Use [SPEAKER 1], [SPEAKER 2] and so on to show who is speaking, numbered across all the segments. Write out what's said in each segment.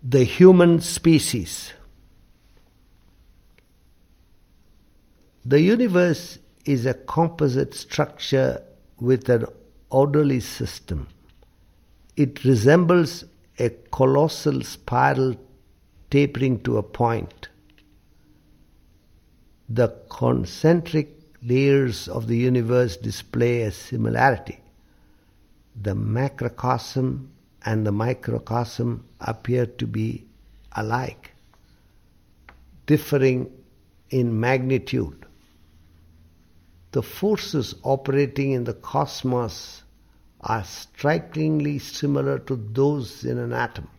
[SPEAKER 1] The human species. The universe is a composite structure with an orderly system. It resembles a colossal spiral tapering to a point. The concentric layers of the universe display a similarity. The macrocosm and the microcosm appear to be alike, differing in magnitude. The forces operating in the cosmos are strikingly similar to those in an atom.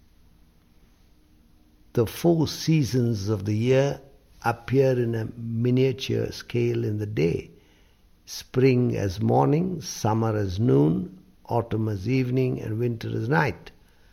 [SPEAKER 1] The 4 seasons of the year appear in a miniature scale in the day. Spring as morning, summer as noon, autumn as evening, and winter as night.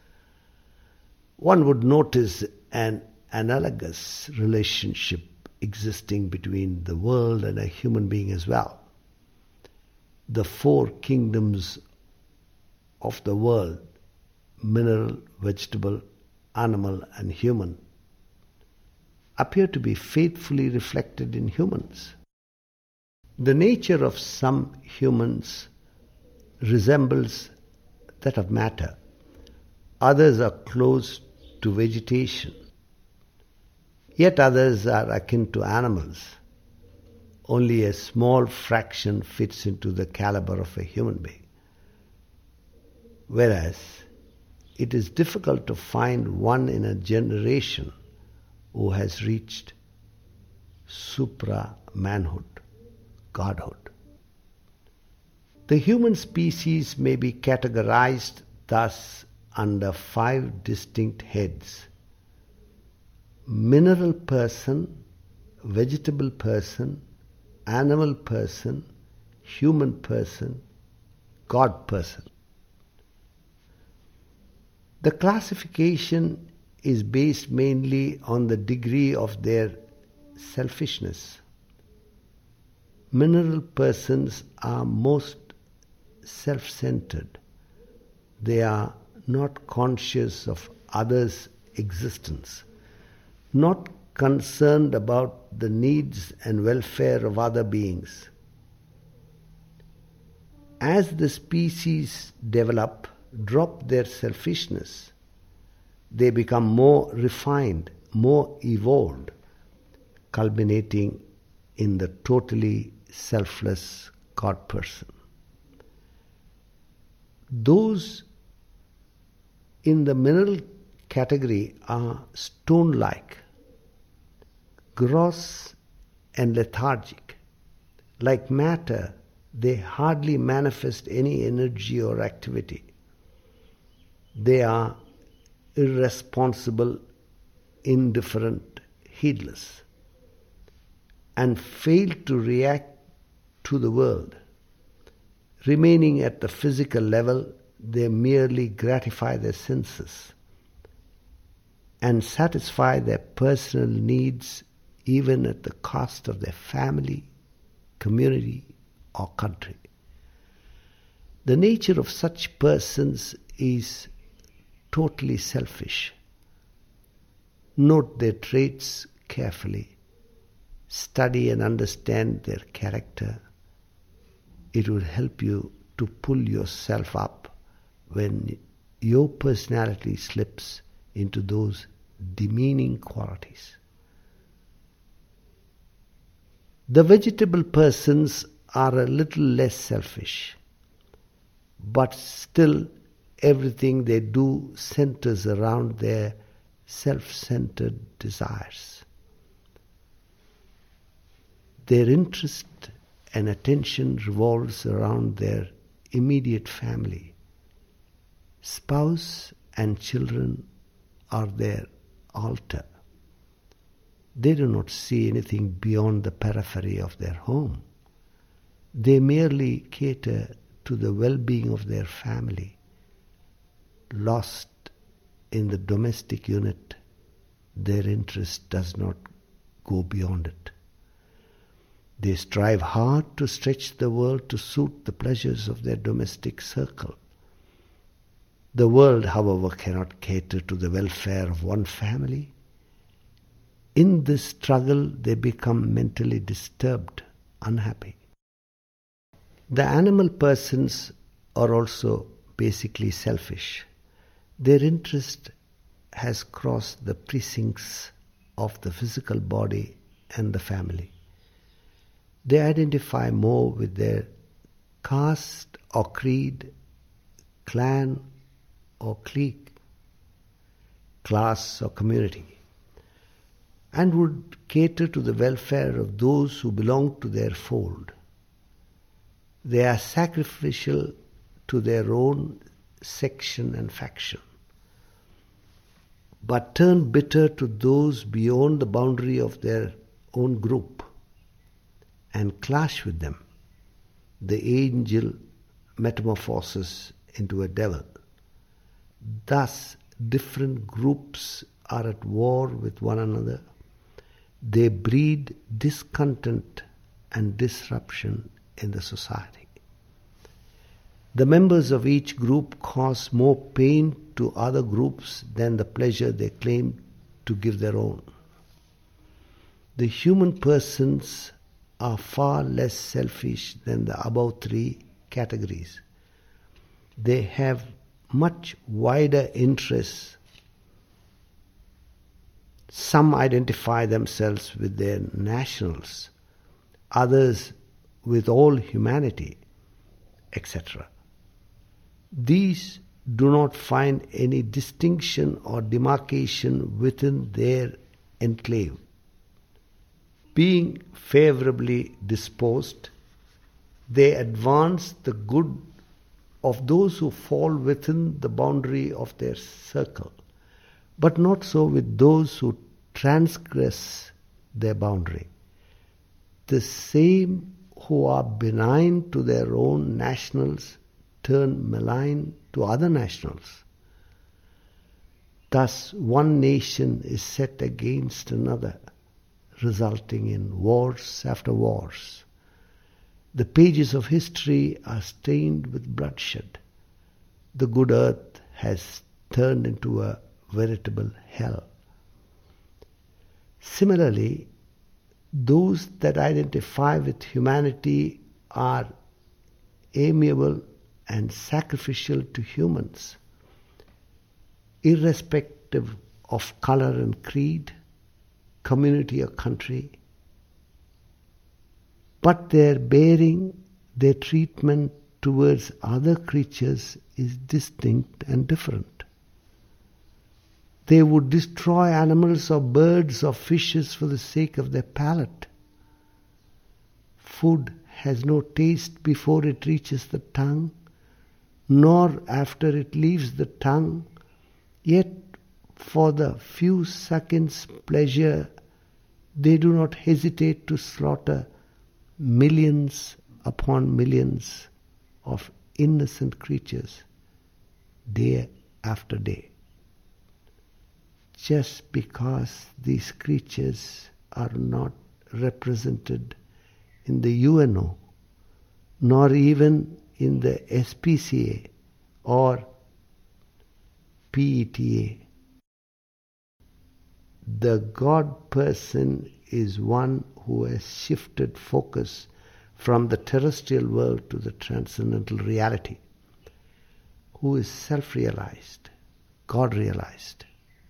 [SPEAKER 1] One would notice an analogous relationship existing between the world and a human being as well. The 4 kingdoms of the world, mineral, vegetable, animal, and human, appear to be faithfully reflected in humans. The nature of some humans resembles that of matter. Others are close to vegetation. Yet others are akin to animals. Only a small fraction fits into the caliber of a human being. Whereas it is difficult to find one in a generation who has reached supra-manhood, godhood. The human species may be categorized thus under 5 distinct heads: mineral person, vegetable person, animal person, human person, God person. The classification is based mainly on the degree of their selfishness. Mineral persons are most self-centered. They are not conscious of others' existence, not concerned about the needs and welfare of other beings. As the species develop, drop their selfishness, they become more refined, more evolved, culminating in the totally selfless God person. Those in the mineral category are stone-like, gross and lethargic. Like matter, they hardly manifest any energy or activity. They are irresponsible, indifferent, heedless, and fail to react to the world. Remaining at the physical level, they merely gratify their senses and satisfy their personal needs even at the cost of their family, community, or country. The nature of such persons is totally selfish. Note their traits carefully. Study and understand their character. It will help you to pull yourself up when your personality slips into those demeaning qualities. The vegetable persons are a little less selfish, but still everything they do centers around their self-centered desires. Their interest and attention revolves around their immediate family. Spouse and children are their altar. They do not see anything beyond the periphery of their home. They merely cater to the well-being of their family. Lost in the domestic unit, their interest does not go beyond it. They strive hard to stretch the world to suit the pleasures of their domestic circle. The world, however, cannot cater to the welfare of one family. In this struggle, they become mentally disturbed, unhappy. The animal persons are also basically selfish. Their interest has crossed the precincts of the physical body and the family. They identify more with their caste or creed, clan or clique, class or community, and would cater to the welfare of those who belong to their fold. They are sacrificial to their own section and faction, but turn bitter to those beyond the boundary of their own group and clash with them. The angel metamorphoses into a devil. Thus, different groups are at war with one another. They breed discontent and disruption in the society. The members of each group cause more pain to other groups than the pleasure they claim to give their own. The human persons are far less selfish than the above three categories. They have much wider interests. Some identify themselves with their nationals, others with all humanity, etc. These do not find any distinction or demarcation within their enclave. Being favorably disposed, they advance the good of those who fall within the boundary of their circle, but not so with those who transgress their boundary. The same who are benign to their own nationals turn malign to other nationals. Thus, one nation is set against another, resulting in wars after wars. The pages of history are stained with bloodshed. The good earth has turned into a veritable hell. Similarly, those that identify with humanity are amiable and sacrificial to humans, irrespective of color and creed, community or country. But their bearing, their treatment towards other creatures is distinct and different. They would destroy animals or birds or fishes for the sake of their palate. Food has no taste before it reaches the tongue, nor after it leaves the tongue, yet for the few seconds' pleasure they do not hesitate to slaughter millions upon millions of innocent creatures day after day. Just because these creatures are not represented in the UNO, nor even in the SPCA or PETA. The God person is one who has shifted focus from the terrestrial world to the transcendental reality, who is self-realized, God-realized,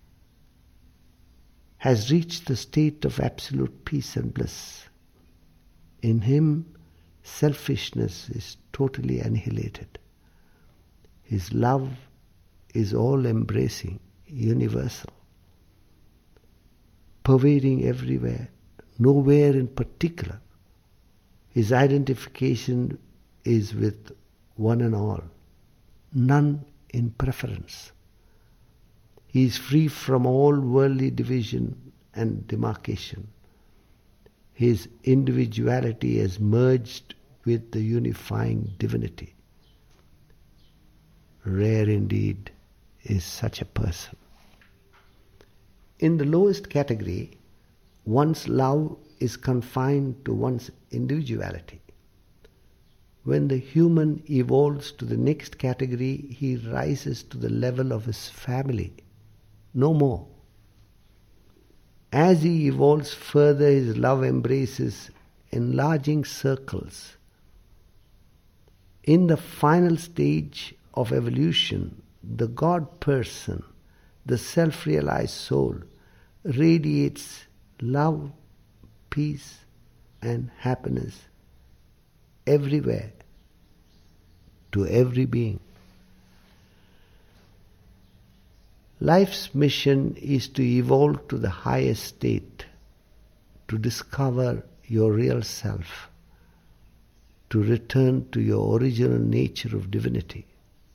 [SPEAKER 1] has reached the state of absolute peace and bliss. In him, selfishness is totally annihilated. His love is all-embracing, universal, pervading everywhere, nowhere in particular. His identification is with one and all, none in preference. He is free from all worldly division and demarcation. His individuality is merged with the unifying divinity. Rare indeed is such a person. In the lowest category, one's love is confined to one's individuality. When the human evolves to the next category, he rises to the level of his family. No more. As he evolves further, his love embraces enlarging circles. In the final stage of evolution, the God person, the self-realized soul, radiates love, peace, and happiness everywhere, to every being. Life's mission is to evolve to the highest state, to discover your real self, to return to your original nature of divinity.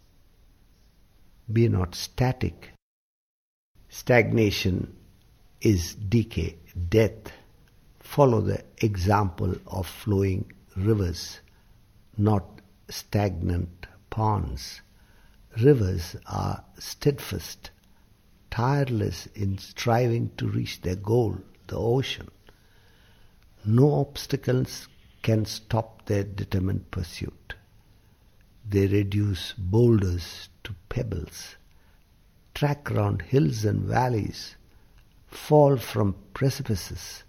[SPEAKER 1] Be not static. Stagnation is decay, death. Follow the example of flowing rivers, not stagnant ponds. Rivers are steadfast, tireless in striving to reach their goal, the ocean. No obstacles can stop their determined pursuit. They reduce boulders to pebbles, track round hills and valleys, fall from precipices,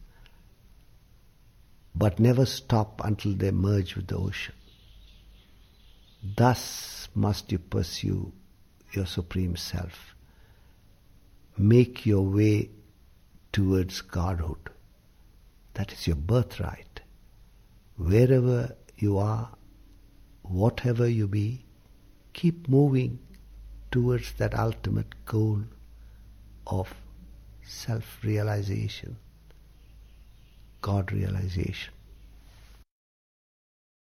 [SPEAKER 1] but never stop until they merge with the ocean. Thus must you pursue your Supreme Self. Make your way towards Godhood. That is your birthright. Wherever you are, whatever you be, keep moving towards that ultimate goal of self-realization, God realization.